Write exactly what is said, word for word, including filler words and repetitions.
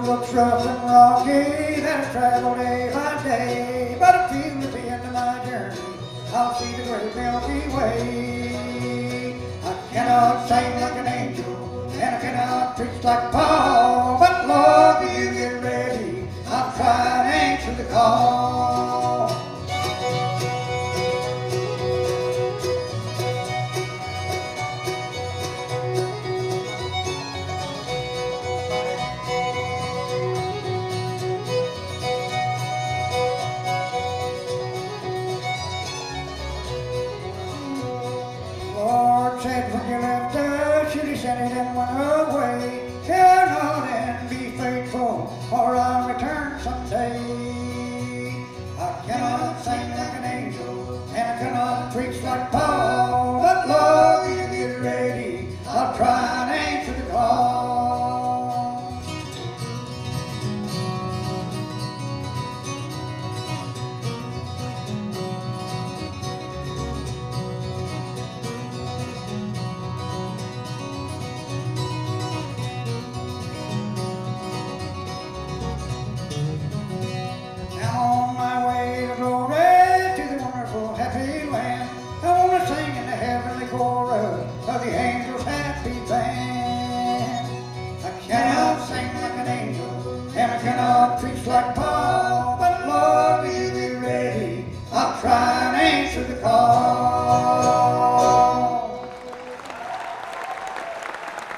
looks rough and rocky, that I travel day by day, but I feel at the end of my journey, I'll see the great Milky Way. I cannot sing like an angel, and I cannot preach like Paul, but Lord, will you get ready? I'll try and answer the call. Lord said when you left us, you'd sent it and went away. Turn on and be faithful, or I'll return someday. I cannot sing like an angel, and I cannot preach like Paul, but Lord, will you get ready? I'll try and answer the call. Now on my way to glory, to the wonderful happy land, I want to sing in the heavenly chorus of the angels' happy band. I cannot sing like an angel, and I cannot preach like Paul.